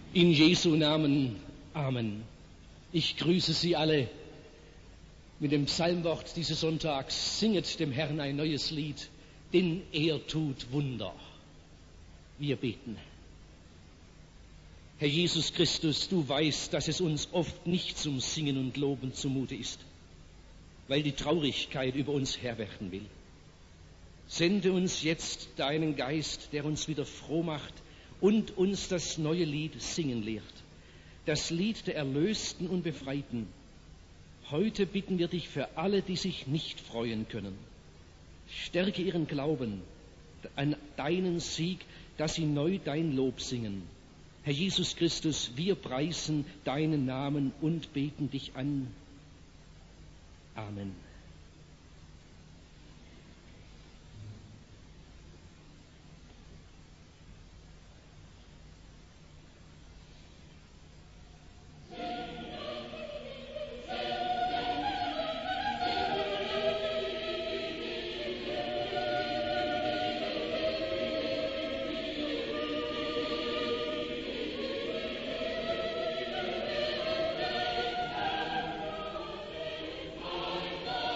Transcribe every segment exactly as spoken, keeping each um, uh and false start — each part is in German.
In Jesu Namen, Amen. Ich grüße Sie alle mit dem Psalmwort dieses Sonntags. Singet dem Herrn ein neues Lied, denn er tut Wunder. Wir beten. Herr Jesus Christus, du weißt, dass es uns oft nicht zum Singen und Loben zumute ist, weil die Traurigkeit über uns Herr werden will. Sende uns jetzt deinen Geist, der uns wieder froh macht und uns das neue Lied singen lehrt, das Lied der Erlösten und Befreiten. Heute bitten wir dich für alle, die sich nicht freuen können. Stärke ihren Glauben an deinen Sieg, dass sie neu dein Lob singen. Herr Jesus Christus, wir preisen deinen Namen und beten dich an. Amen. Amen.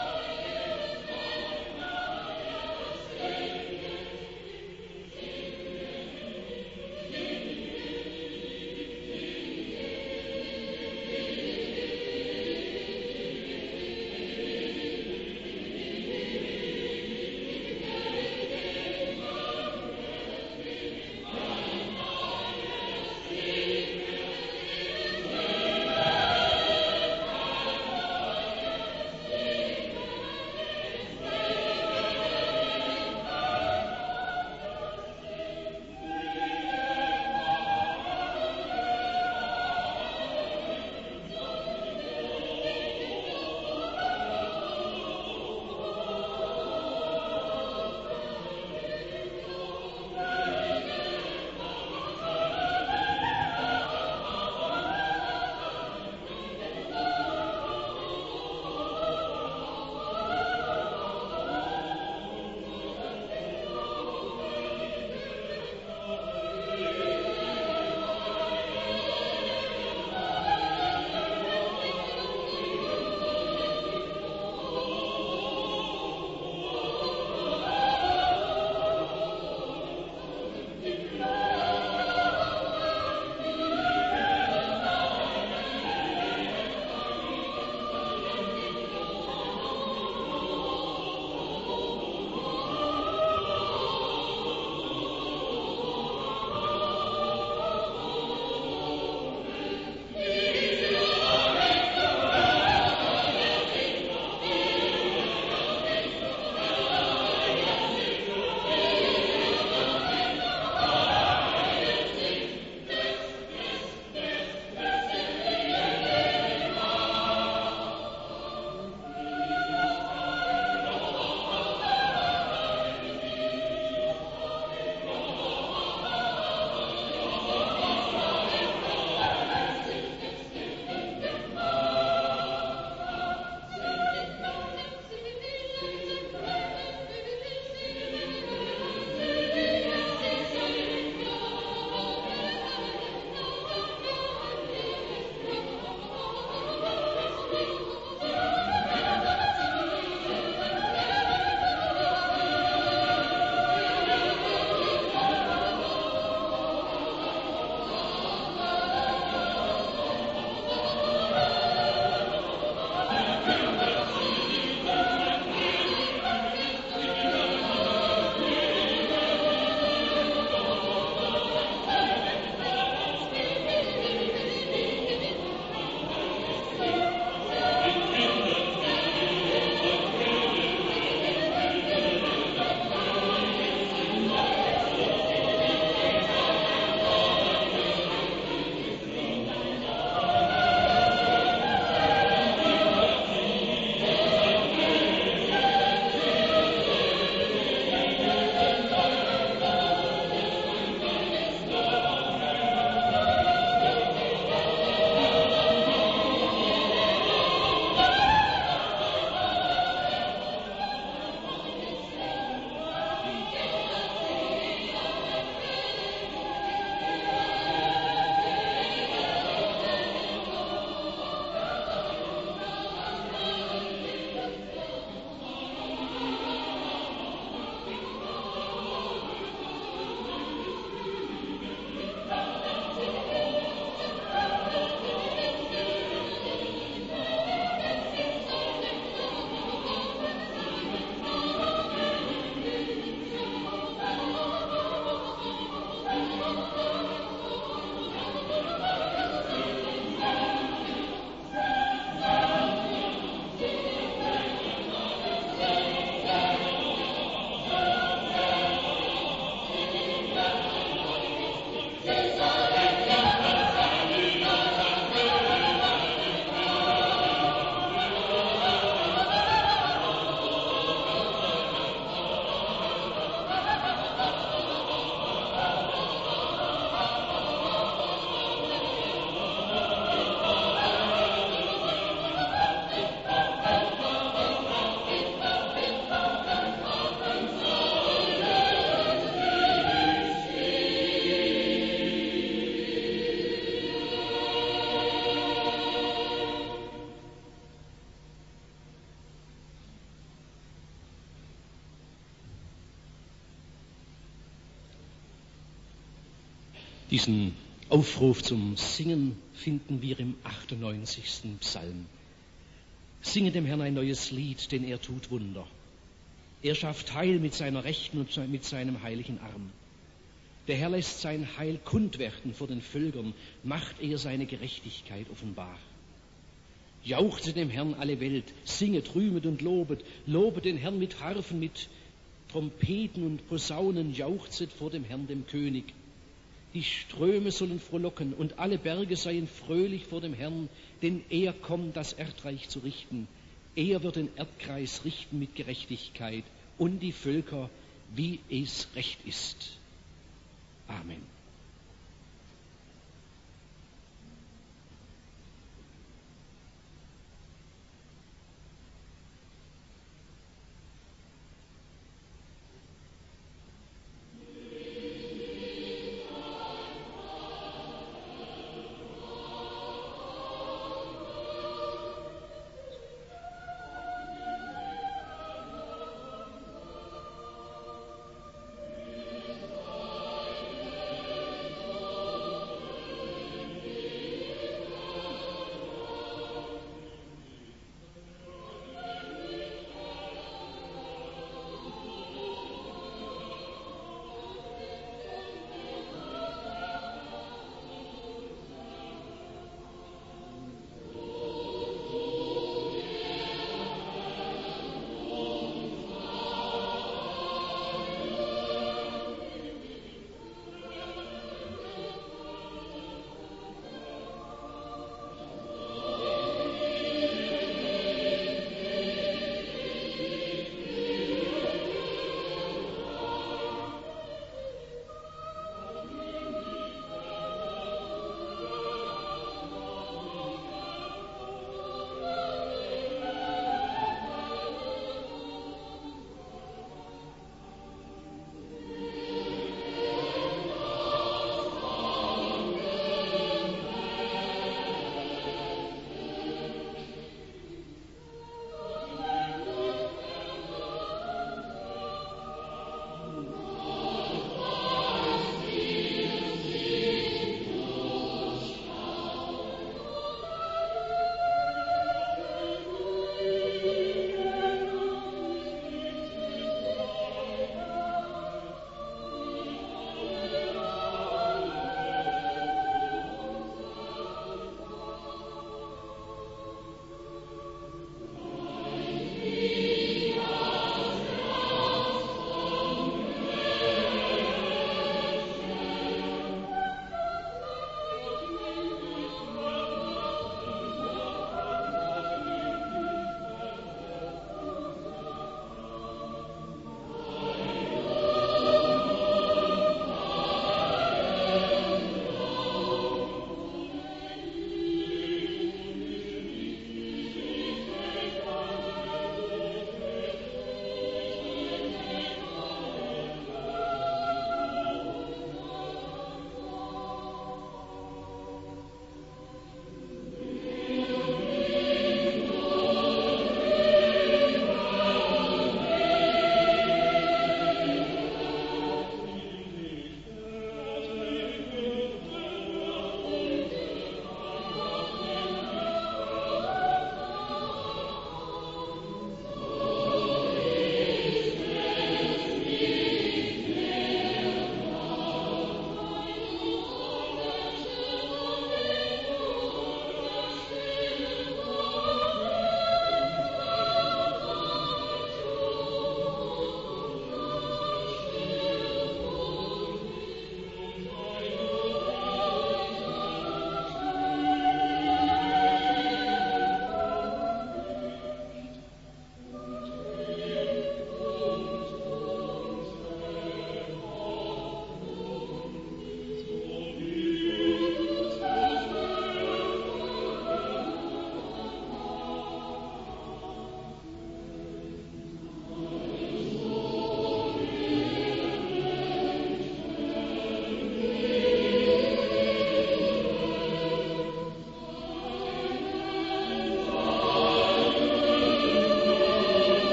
Diesen Aufruf zum Singen finden wir im achtundneunzigsten Psalm. Singe dem Herrn ein neues Lied, denn er tut Wunder. Er schafft Heil mit seiner Rechten und mit seinem heiligen Arm. Der Herr lässt sein Heil kund werden vor den Völkern, macht er seine Gerechtigkeit offenbar. Jauchze dem Herrn alle Welt, singet, rühmet und lobet, lobet den Herrn mit Harfen, mit Trompeten und Posaunen, jauchzet vor dem Herrn, dem König. Die Ströme sollen frohlocken und alle Berge seien fröhlich vor dem Herrn, denn er kommt, das Erdreich zu richten. Er wird den Erdkreis richten mit Gerechtigkeit und die Völker, wie es recht ist. Amen.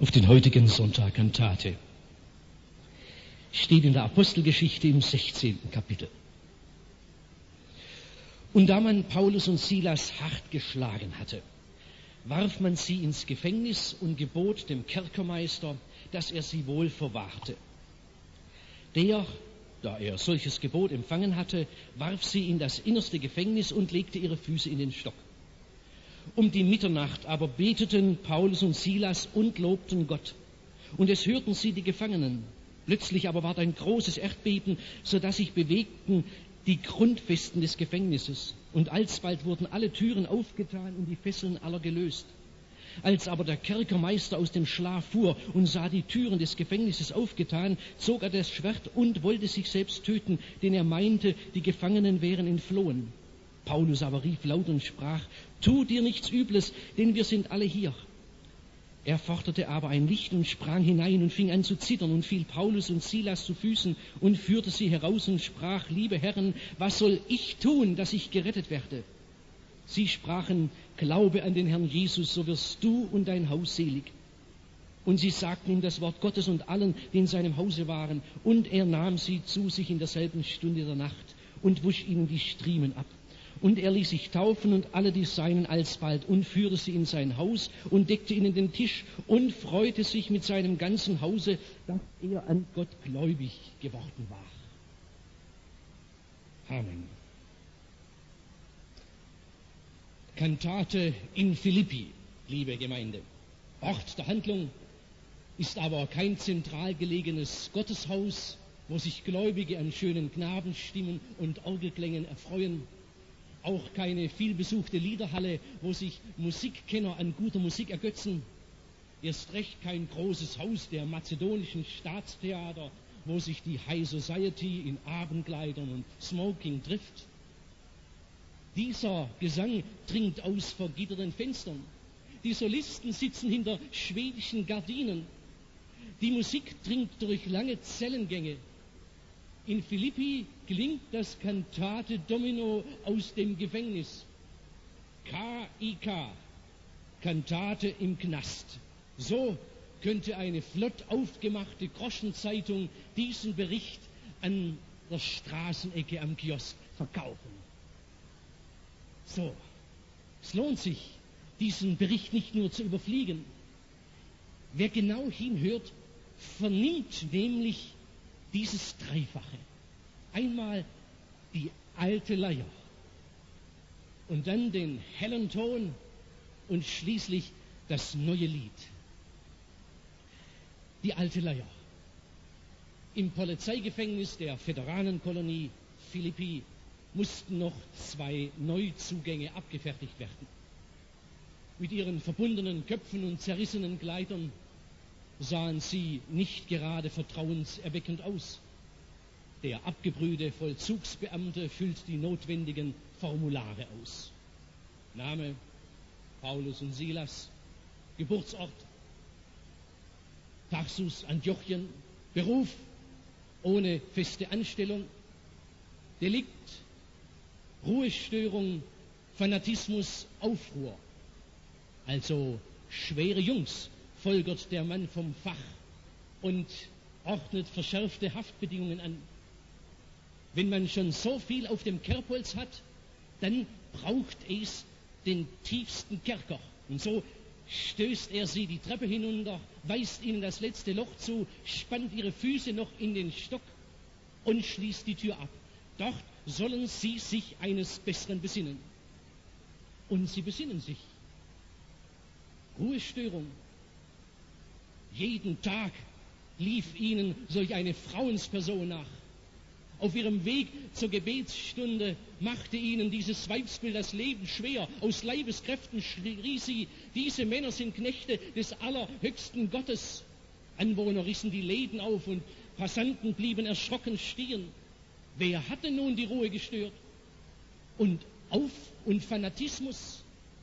auf den heutigen Sonntag Kantate. Steht in der Apostelgeschichte im sechzehnten Kapitel. Und da man Paulus und Silas hart geschlagen hatte, warf man sie ins Gefängnis und gebot dem Kerkermeister, dass er sie wohl verwahrte. Der, da er solches Gebot empfangen hatte, warf sie in das innerste Gefängnis und legte ihre Füße in den Stock. Um die Mitternacht aber beteten Paulus und Silas und lobten Gott. Und es hörten sie die Gefangenen. Plötzlich aber ward ein großes Erdbeben, so dass sich bewegten die Grundfesten des Gefängnisses. Und alsbald wurden alle Türen aufgetan und die Fesseln aller gelöst. Als aber der Kerkermeister aus dem Schlaf fuhr und sah die Türen des Gefängnisses aufgetan, zog er das Schwert und wollte sich selbst töten, denn er meinte, die Gefangenen wären entflohen. Paulus aber rief laut und sprach: Tu dir nichts Übles, denn wir sind alle hier. Er forderte aber ein Licht und sprang hinein und fing an zu zittern und fiel Paulus und Silas zu Füßen und führte sie heraus und sprach: Liebe Herren, was soll ich tun, dass ich gerettet werde? Sie sprachen: Glaube an den Herrn Jesus, so wirst du und dein Haus selig. Und sie sagten ihm das Wort Gottes und allen, die in seinem Hause waren. Und er nahm sie zu sich in derselben Stunde der Nacht und wusch ihnen die Striemen ab. Und er ließ sich taufen und alle die Seinen alsbald und führte sie in sein Haus und deckte ihnen den Tisch und freute sich mit seinem ganzen Hause, dass er an Gott gläubig geworden war. Amen. Kantate in Philippi, liebe Gemeinde. Ort der Handlung ist aber kein zentral gelegenes Gotteshaus, wo sich Gläubige an schönen Knabenstimmen und Orgelklängen erfreuen. Auch keine vielbesuchte Liederhalle, wo sich Musikkenner an guter Musik ergötzen. Erst recht kein großes Haus der mazedonischen Staatstheater, wo sich die High Society in Abendkleidern und Smoking trifft. Dieser Gesang dringt aus vergitterten Fenstern. Die Solisten sitzen hinter schwedischen Gardinen. Die Musik dringt durch lange Zellengänge. In Philippi klingt das Kantate Domino aus dem Gefängnis. K I K, Kantate im Knast. So könnte eine flott aufgemachte Groschenzeitung diesen Bericht an der Straßenecke am Kiosk verkaufen. So, es lohnt sich, diesen Bericht nicht nur zu überfliegen. Wer genau hinhört, vernimmt nämlich dieses Dreifache. Einmal die alte Leier und dann den hellen Ton und schließlich das neue Lied. Die alte Leier. Im Polizeigefängnis der Veteranenkolonie Philippi mussten noch zwei Neuzugänge abgefertigt werden. Mit ihren verbundenen Köpfen und zerrissenen Kleidern sahen sie nicht gerade vertrauenserweckend aus. Der abgebrühte Vollzugsbeamte füllt die notwendigen Formulare aus. Name: Paulus und Silas. Geburtsort: Tarsus, Antiochien. Beruf: ohne feste Anstellung. Delikt: Ruhestörung, Fanatismus, Aufruhr. Also schwere Jungs, folgert der Mann vom Fach und ordnet verschärfte Haftbedingungen an. Wenn man schon so viel auf dem Kerbholz hat, dann braucht es den tiefsten Kerker. Und so stößt er sie die Treppe hinunter, weist ihnen das letzte Loch zu, spannt ihre Füße noch in den Stock und schließt die Tür ab. Dort sollen sie sich eines Besseren besinnen. Und sie besinnen sich. Ruhestörung. Jeden Tag lief ihnen solch eine Frauensperson nach. Auf ihrem Weg zur Gebetsstunde machte ihnen dieses Weibsbild das Leben schwer. Aus Leibeskräften schrie sie: Diese Männer sind Knechte des allerhöchsten Gottes. Anwohner rissen die Läden auf und Passanten blieben erschrocken stehen. Wer hatte nun die Ruhe gestört? Und Auf- und Fanatismus?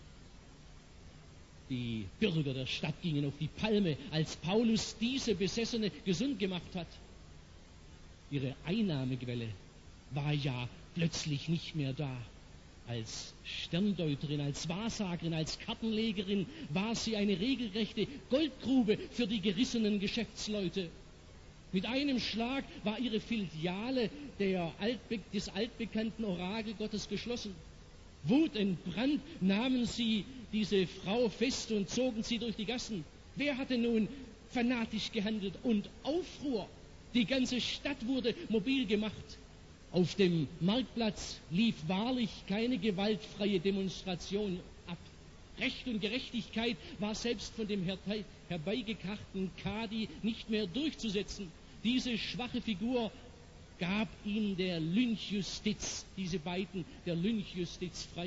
Die Bürger der Stadt gingen auf die Palme, als Paulus diese Besessene gesund gemacht hat. Ihre Einnahmequelle war ja plötzlich nicht mehr da. Als Sterndeuterin, als Wahrsagerin, als Kartenlegerin war sie eine regelrechte Goldgrube für die gerissenen Geschäftsleute. Mit einem Schlag war ihre Filiale der Altbe- des altbekannten Orakelgottes geschlossen. Wutentbrannt nahmen sie diese Frau fest und zogen sie durch die Gassen. Wer hatte nun fanatisch gehandelt? Und Aufruhr. Die ganze Stadt wurde mobil gemacht. Auf dem Marktplatz lief wahrlich keine gewaltfreie Demonstration ab. Recht und Gerechtigkeit war selbst von dem herbei, herbeigekrachten Kadi nicht mehr durchzusetzen. Diese schwache Figur gab ihm der Lynchjustiz, diese beiden der Lynchjustiz frei.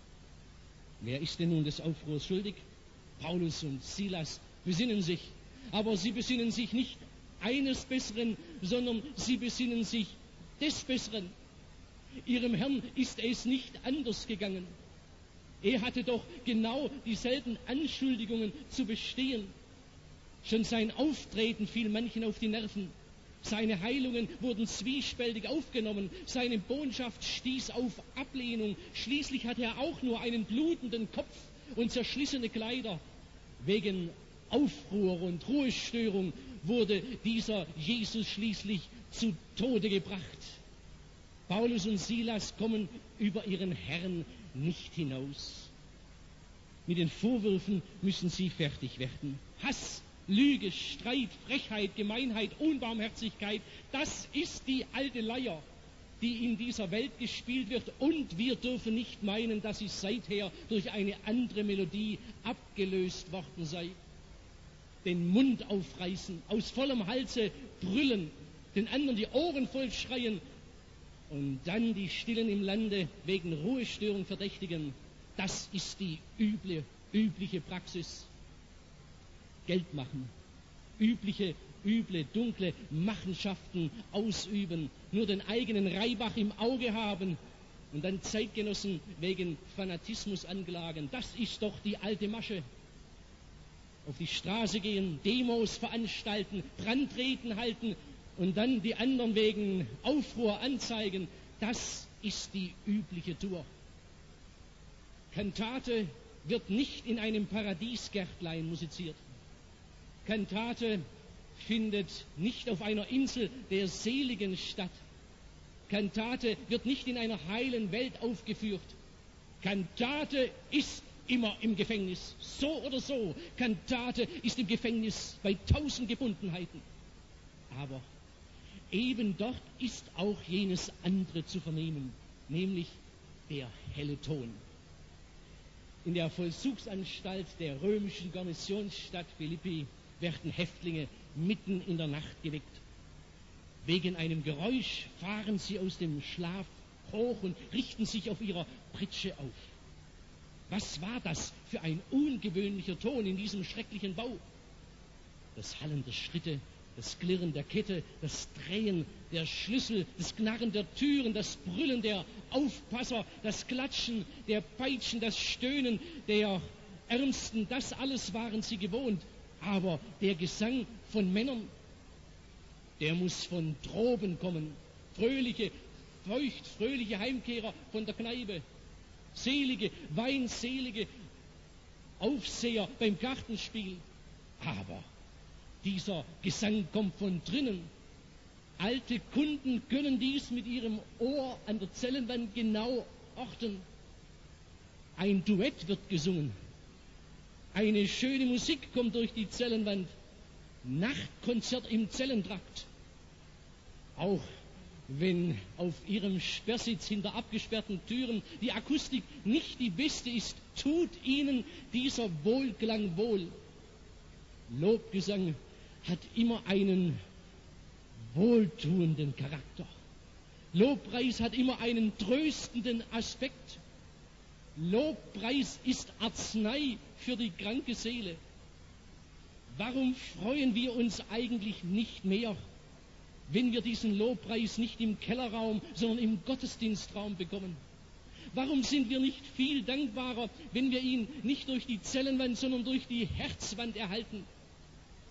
Wer ist denn nun des Aufruhrs schuldig? Paulus und Silas besinnen sich, aber sie besinnen sich nicht eines Besseren, sondern sie besinnen sich des Besseren. Ihrem Herrn ist es nicht anders gegangen. Er hatte doch genau dieselben Anschuldigungen zu bestehen. Schon sein Auftreten fiel manchen auf die Nerven. Seine Heilungen wurden zwiespältig aufgenommen. Seine Botschaft stieß auf Ablehnung. Schließlich hatte er auch nur einen blutenden Kopf und zerschlissene Kleider. Wegen Aufruhr und Ruhestörung wurde dieser Jesus schließlich zu Tode gebracht. Paulus und Silas kommen über ihren Herrn nicht hinaus. Mit den Vorwürfen müssen sie fertig werden. Hass, Lüge, Streit, Frechheit, Gemeinheit, Unbarmherzigkeit, das ist die alte Leier, die in dieser Welt gespielt wird. Und wir dürfen nicht meinen, dass sie seither durch eine andere Melodie abgelöst worden sei. Den Mund aufreißen, aus vollem Halse brüllen, den anderen die Ohren voll schreien und dann die Stillen im Lande wegen Ruhestörung verdächtigen, das ist die üble, übliche Praxis. Geld machen, übliche, üble, dunkle Machenschaften ausüben, nur den eigenen Reibach im Auge haben und dann Zeitgenossen wegen Fanatismus anklagen. Das ist doch die alte Masche. Auf die Straße gehen, Demos veranstalten, Brandreden halten und dann die anderen wegen Aufruhr anzeigen, das ist die übliche Tour. Kantate wird nicht in einem Paradiesgärtlein musiziert. Kantate findet nicht auf einer Insel der Seligen statt. Kantate wird nicht in einer heilen Welt aufgeführt. Kantate ist immer im Gefängnis, so oder so. Kantate ist im Gefängnis bei tausend Gebundenheiten. Aber eben dort ist auch jenes andere zu vernehmen, nämlich der helle Ton. In der Vollzugsanstalt der römischen Garnisonsstadt Philippi werden Häftlinge mitten in der Nacht geweckt. Wegen einem Geräusch fahren sie aus dem Schlaf hoch und richten sich auf ihrer Pritsche auf. Was war das für ein ungewöhnlicher Ton in diesem schrecklichen Bau? Das Hallen der Schritte, das Klirren der Kette, das Drehen der Schlüssel, das Knarren der Türen, das Brüllen der Aufpasser, das Klatschen der Peitschen, das Stöhnen der Ärmsten, das alles waren sie gewohnt. Aber der Gesang von Männern, der muss von droben kommen. Fröhliche, feucht, fröhliche Heimkehrer von der Kneipe. Selige, weinselige Aufseher beim Kartenspiel. Aber dieser Gesang kommt von drinnen. Alte Kunden können dies mit ihrem Ohr an der Zellenwand genau orten. Ein Duett wird gesungen. Eine schöne Musik kommt durch die Zellenwand. Nachtkonzert im Zellentrakt. Auch wenn auf ihrem Sperrsitz hinter abgesperrten Türen die Akustik nicht die beste ist, tut ihnen dieser Wohlklang wohl. Lobgesang hat immer einen wohltuenden Charakter. Lobpreis hat immer einen tröstenden Aspekt. Lobpreis ist Arznei für die kranke Seele. Warum freuen wir uns eigentlich nicht mehr, wenn wir diesen Lobpreis nicht im Kellerraum, sondern im Gottesdienstraum bekommen? Warum sind wir nicht viel dankbarer, wenn wir ihn nicht durch die Zellenwand, sondern durch die Herzwand erhalten?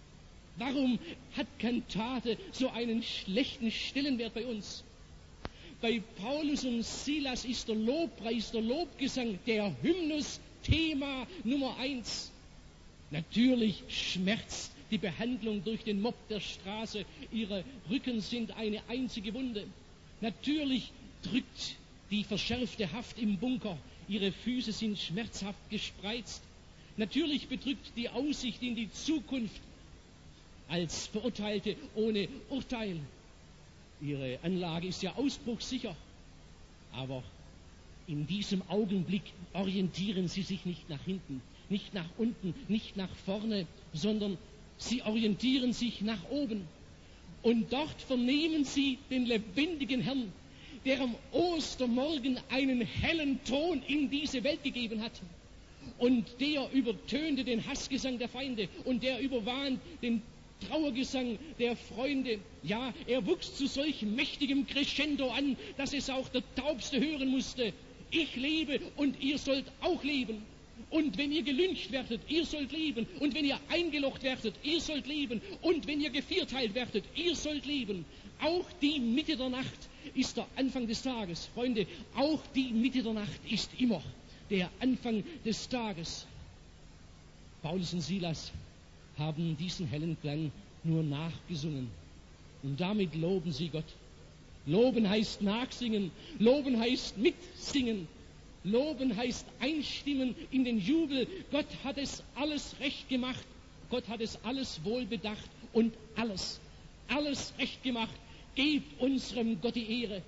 Warum hat Kantate so einen schlechten Stellenwert bei uns? Bei Paulus und Silas ist der Lobpreis, der Lobgesang, der Hymnus Thema Nummer eins. Natürlich schmerzt die Behandlung durch den Mob der Straße. Ihre Rücken sind eine einzige Wunde. Natürlich drückt die verschärfte Haft im Bunker. Ihre Füße sind schmerzhaft gespreizt. Natürlich bedrückt die Aussicht in die Zukunft als Verurteilte ohne Urteil. Ihre Anlage ist ja ausbruchssicher. Aber in diesem Augenblick orientieren sie sich nicht nach hinten, nicht nach unten, nicht nach vorne, sondern sie orientieren sich nach oben. Und dort vernehmen sie den lebendigen Herrn, der am Ostermorgen einen hellen Ton in diese Welt gegeben hat. Und der übertönte den Hassgesang der Feinde und der überwand den Trauergesang der Freunde. Ja, er wuchs zu solch mächtigem Crescendo an, dass es auch der Taubste hören musste. Ich lebe und ihr sollt auch leben. Und wenn ihr gelyncht werdet, ihr sollt leben. Und wenn ihr eingelocht werdet, ihr sollt leben. Und wenn ihr gevierteilt werdet, ihr sollt leben. Auch die Mitte der Nacht ist der Anfang des Tages. Freunde, auch die Mitte der Nacht ist immer der Anfang des Tages. Paulus und Silas haben diesen hellen Klang nur nachgesungen. Und damit loben sie Gott. Loben heißt nachsingen. Loben heißt mitsingen. Loben heißt einstimmen in den Jubel. Gott hat es alles recht gemacht. Gott hat es alles wohl bedacht und alles, alles recht gemacht. Gebt unserem Gott die Ehre.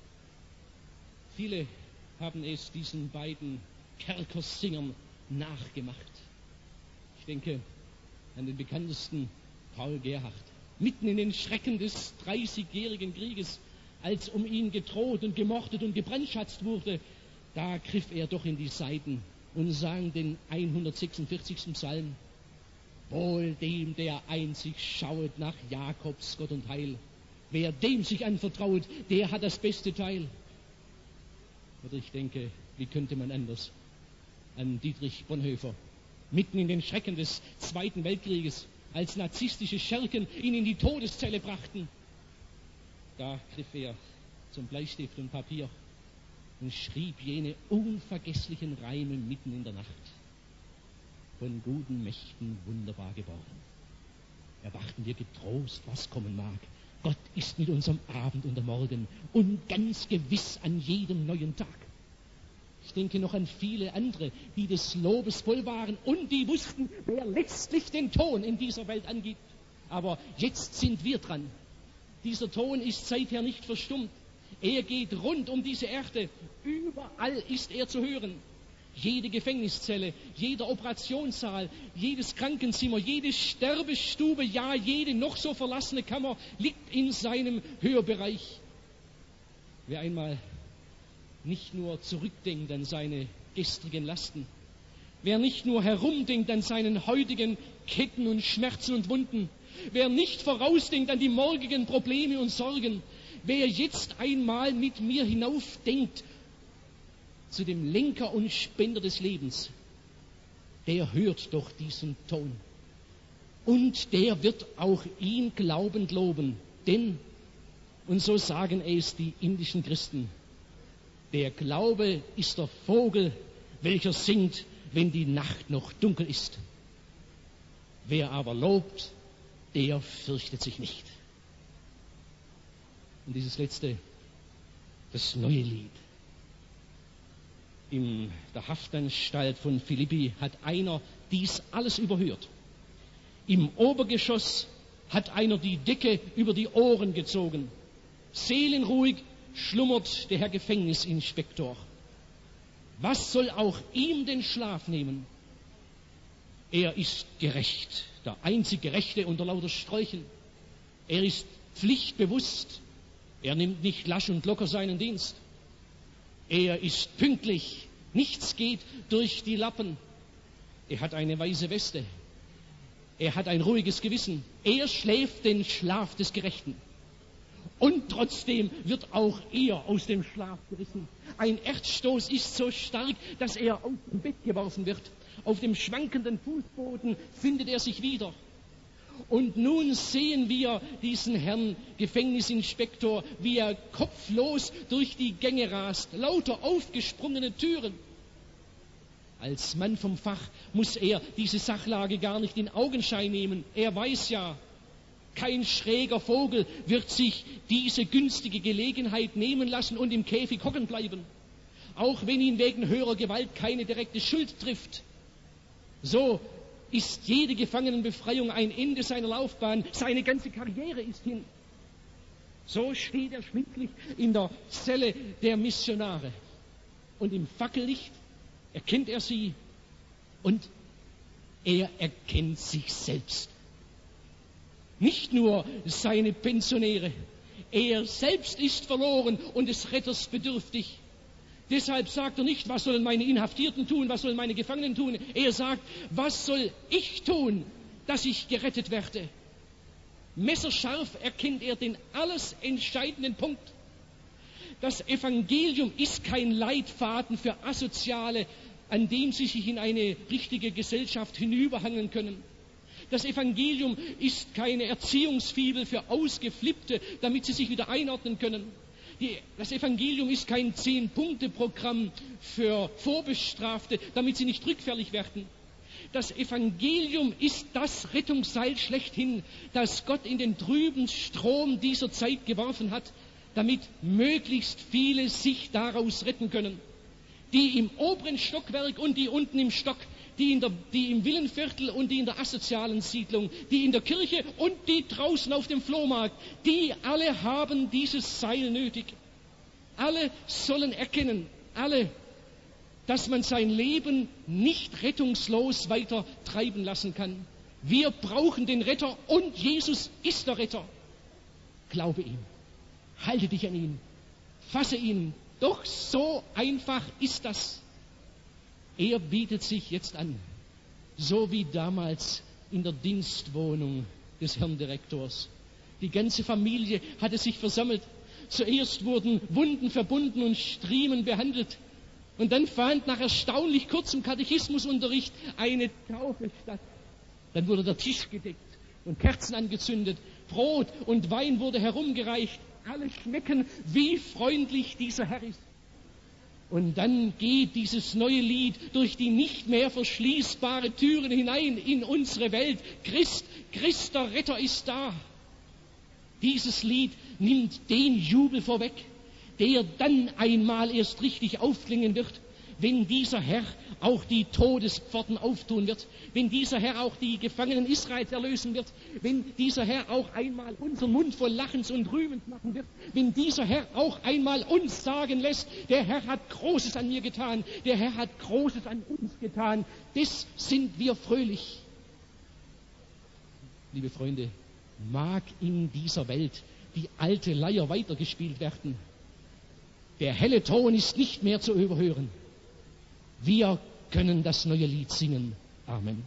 Viele haben es diesen beiden Kerkersingern nachgemacht. Ich denke an den bekanntesten Paul Gerhardt. Mitten in den Schrecken des dreißigjährigen Krieges, als um ihn gedroht und gemordet und gebrandschatzt wurde, da griff er doch in die Saiten und sang den hundertsechsundvierzigsten Psalm. Wohl dem, der einzig schauet nach Jakobs Gott und Heil. Wer dem sich anvertraut, der hat das beste Teil. Oder ich denke, wie könnte man anders, an Dietrich Bonhoeffer. Mitten in den Schrecken des Zweiten Weltkrieges, als nazistische Schergen ihn in die Todeszelle brachten, da griff er zum Bleistift und Papier und schrieb jene unvergesslichen Reime mitten in der Nacht. Von guten Mächten wunderbar geboren. Erwarten wir getrost, was kommen mag. Gott ist mit uns am Abend und am Morgen und ganz gewiss an jedem neuen Tag. Ich denke noch an viele andere, die des Lobes voll waren und die wussten, wer letztlich den Ton in dieser Welt angibt. Aber jetzt sind wir dran. Dieser Ton ist seither nicht verstummt. Er geht rund um diese Erde. Überall ist er zu hören. Jede Gefängniszelle, jeder Operationssaal, jedes Krankenzimmer, jede Sterbestube, ja, jede noch so verlassene Kammer liegt in seinem Hörbereich. Wer einmal nicht nur zurückdenkt an seine gestrigen Lasten, wer nicht nur herumdenkt an seinen heutigen Ketten und Schmerzen und Wunden, wer nicht vorausdenkt an die morgigen Probleme und Sorgen, wer jetzt einmal mit mir hinaufdenkt zu dem Lenker und Spender des Lebens, der hört doch diesen Ton. Und der wird auch ihn glaubend loben. Denn, und so sagen es die indischen Christen, der Glaube ist der Vogel, welcher singt, wenn die Nacht noch dunkel ist. Wer aber lobt, der fürchtet sich nicht. Und dieses letzte, das neue Lied. In der Haftanstalt von Philippi hat einer dies alles überhört. Im Obergeschoss hat einer die Decke über die Ohren gezogen. Seelenruhig schlummert der Herr Gefängnisinspektor. Was soll auch ihm den Schlaf nehmen? Er ist gerecht, der einzig Gerechte unter lauter Sträuchen. Er ist pflichtbewusst. Er nimmt nicht lasch und locker seinen Dienst. Er ist pünktlich. Nichts geht durch die Lappen. Er hat eine weiße Weste. Er hat ein ruhiges Gewissen. Er schläft den Schlaf des Gerechten. Und trotzdem wird auch er aus dem Schlaf gerissen. Ein Erdstoß ist so stark, dass er aus dem Bett geworfen wird. Auf dem schwankenden Fußboden findet er sich wieder. Und nun sehen wir diesen Herrn Gefängnisinspektor, wie er kopflos durch die Gänge rast, lauter aufgesprungene Türen. Als Mann vom Fach muss er diese Sachlage gar nicht in Augenschein nehmen. Er weiß ja, kein schräger Vogel wird sich diese günstige Gelegenheit nehmen lassen und im Käfig hocken bleiben, auch wenn ihn wegen höherer Gewalt keine direkte Schuld trifft. So ist jede Gefangenenbefreiung ein Ende seiner Laufbahn, seine ganze Karriere ist hin. So steht er schwindlig in der Zelle der Missionare. Und im Fackellicht erkennt er sie und er erkennt sich selbst. Nicht nur seine Pensionäre, er selbst ist verloren und des Retters bedürftig. Deshalb sagt er nicht, was sollen meine Inhaftierten tun, was sollen meine Gefangenen tun. Er sagt, was soll ich tun, dass ich gerettet werde? Messerscharf erkennt er den alles entscheidenden Punkt. Das Evangelium ist kein Leitfaden für Asoziale, an dem sie sich in eine richtige Gesellschaft hinüberhangeln können. Das Evangelium ist keine Erziehungsfibel für Ausgeflippte, damit sie sich wieder einordnen können. Die, das Evangelium ist kein Zehn-Punkte-Programm für Vorbestrafte, damit sie nicht rückfällig werden. Das Evangelium ist das Rettungsseil schlechthin, das Gott in den trüben Strom dieser Zeit geworfen hat, damit möglichst viele sich daraus retten können. Die im oberen Stockwerk und die unten im Stock, die, in der, die im Villenviertel und die in der asozialen Siedlung, die in der Kirche und die draußen auf dem Flohmarkt, die alle haben dieses Seil nötig. Alle sollen erkennen, alle, dass man sein Leben nicht rettungslos weiter treiben lassen kann. Wir brauchen den Retter und Jesus ist der Retter. Glaube ihm, halte dich an ihn, fasse ihn. Doch so einfach ist das. Er bietet sich jetzt an, so wie damals in der Dienstwohnung des Herrn Direktors. Die ganze Familie hatte sich versammelt. Zuerst wurden Wunden verbunden und Striemen behandelt. Und dann fand nach erstaunlich kurzem Katechismusunterricht eine Taufe statt. Dann wurde der Tisch gedeckt und Kerzen angezündet. Brot und Wein wurde herumgereicht. Alle schmecken, wie freundlich dieser Herr ist. Und dann geht dieses neue Lied durch die nicht mehr verschließbare Türen hinein in unsere Welt. Christ, Christ, der Retter ist da. Dieses Lied nimmt den Jubel vorweg, der dann einmal erst richtig aufklingen wird, wenn dieser Herr auch die Todespforten auftun wird, wenn dieser Herr auch die Gefangenen Israels erlösen wird, wenn dieser Herr auch einmal unseren Mund voll Lachens und Rühmens machen wird, wenn dieser Herr auch einmal uns sagen lässt, der Herr hat Großes an mir getan, der Herr hat Großes an uns getan, das sind wir fröhlich. Liebe Freunde, mag in dieser Welt die alte Leier weitergespielt werden. Der helle Ton ist nicht mehr zu überhören. Wir können das neue Lied singen. Amen.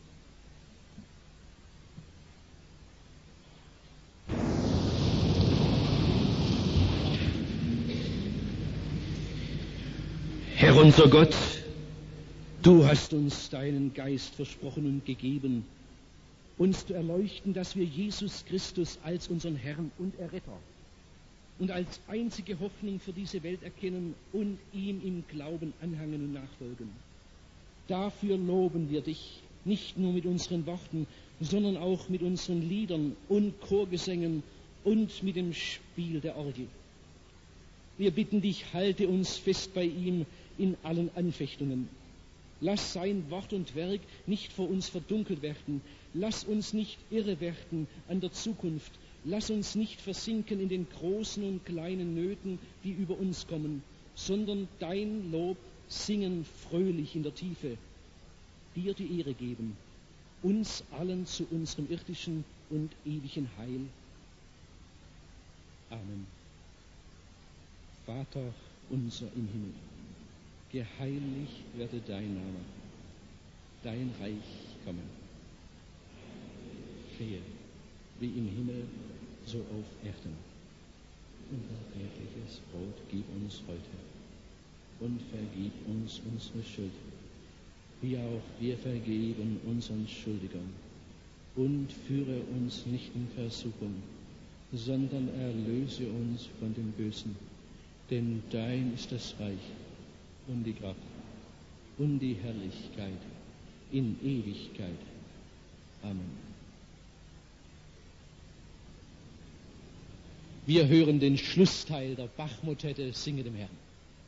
Herr unser Gott, du hast uns deinen Geist versprochen und gegeben, uns zu erleuchten, dass wir Jesus Christus als unseren Herrn und Erretter und als einzige Hoffnung für diese Welt erkennen und ihm im Glauben anhangen und nachfolgen. Dafür loben wir dich, nicht nur mit unseren Worten, sondern auch mit unseren Liedern und Chorgesängen und mit dem Spiel der Orgel. Wir bitten dich, halte uns fest bei ihm in allen Anfechtungen. Lass sein Wort und Werk nicht vor uns verdunkelt werden. Lass uns nicht irre werden an der Zukunft. Lass uns nicht versinken in den großen und kleinen Nöten, die über uns kommen, sondern dein Lob singen fröhlich in der Tiefe, dir die Ehre geben, uns allen zu unserem irdischen und ewigen Heil. Amen. Vater unser im Himmel, geheiligt werde dein Name, dein Reich komme. Gehe, wie im Himmel, so auf Erden. Unser tägliches Brot gib uns heute und vergib uns unsere Schuld, wie auch wir vergeben unseren Schuldigern. und führe uns nicht in Versuchung, sondern erlöse uns von dem Bösen. Denn dein ist das Reich und die Kraft und die Herrlichkeit in Ewigkeit. Amen. Wir hören den Schlussteil der Bach-Motette Singe dem Herrn.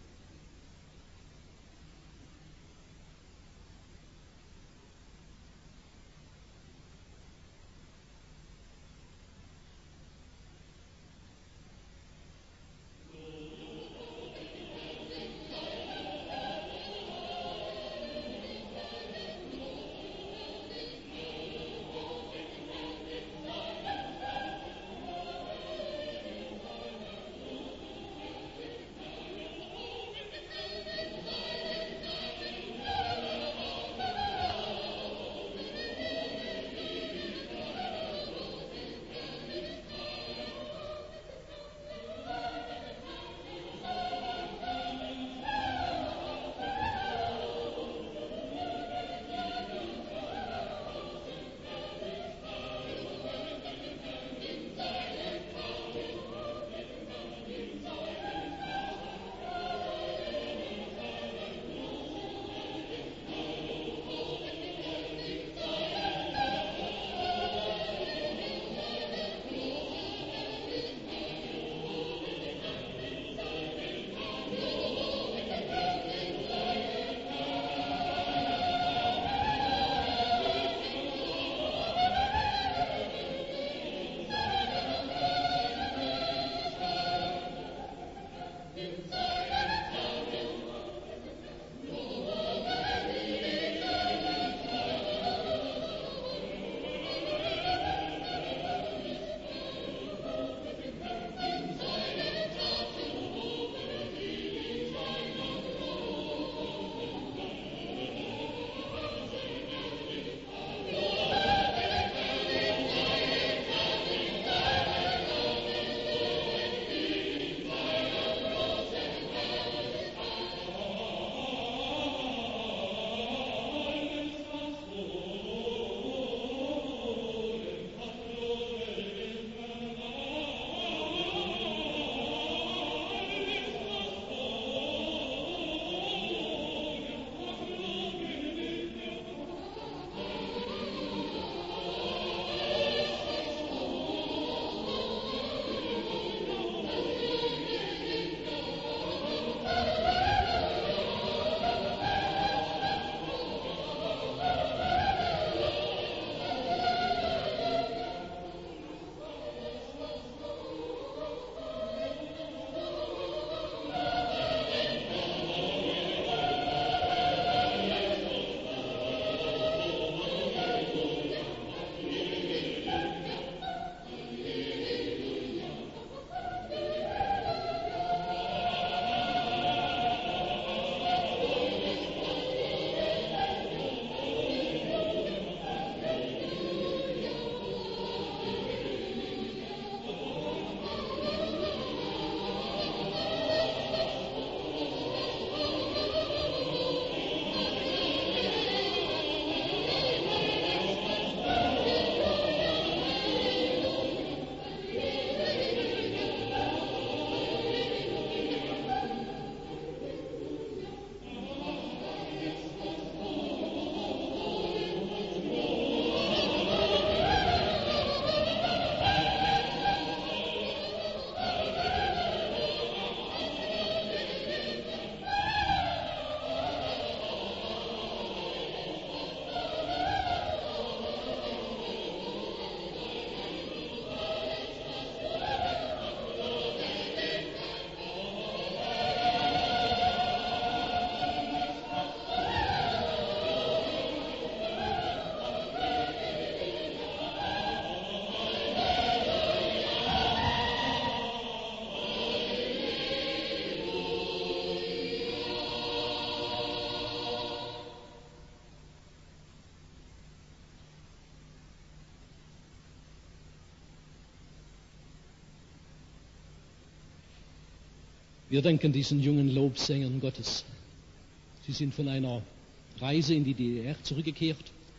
Wir danken diesen jungen Lobsängern Gottes. Sie sind von einer Reise in die D D R zurückgekehrt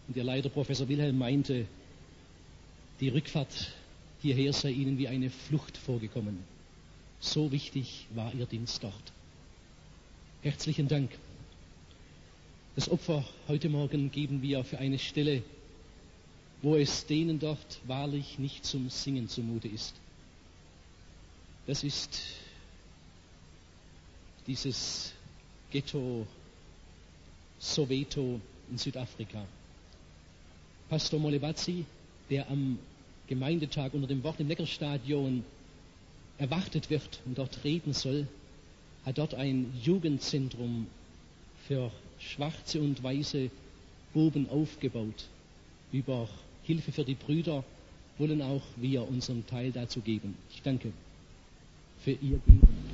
Und Ihr Leiter Professor Wilhelm meinte, die Rückfahrt hierher sei Ihnen wie eine Flucht vorgekommen. So wichtig war Ihr Dienst dort. Herzlichen Dank. Das Opfer heute Morgen geben wir für eine Stelle, wo es denen dort wahrlich nicht zum Singen zumute ist. Das ist dieses Ghetto Soweto in Südafrika. Pastor Molebazzi, der am Gemeindetag unter dem Wort im Neckarstadion erwartet wird und dort reden soll, hat dort ein Jugendzentrum für schwarze und weiße Buben aufgebaut. Über Hilfe für die Brüder wollen auch wir unseren Teil dazu geben. Ich danke für Ihr Geben.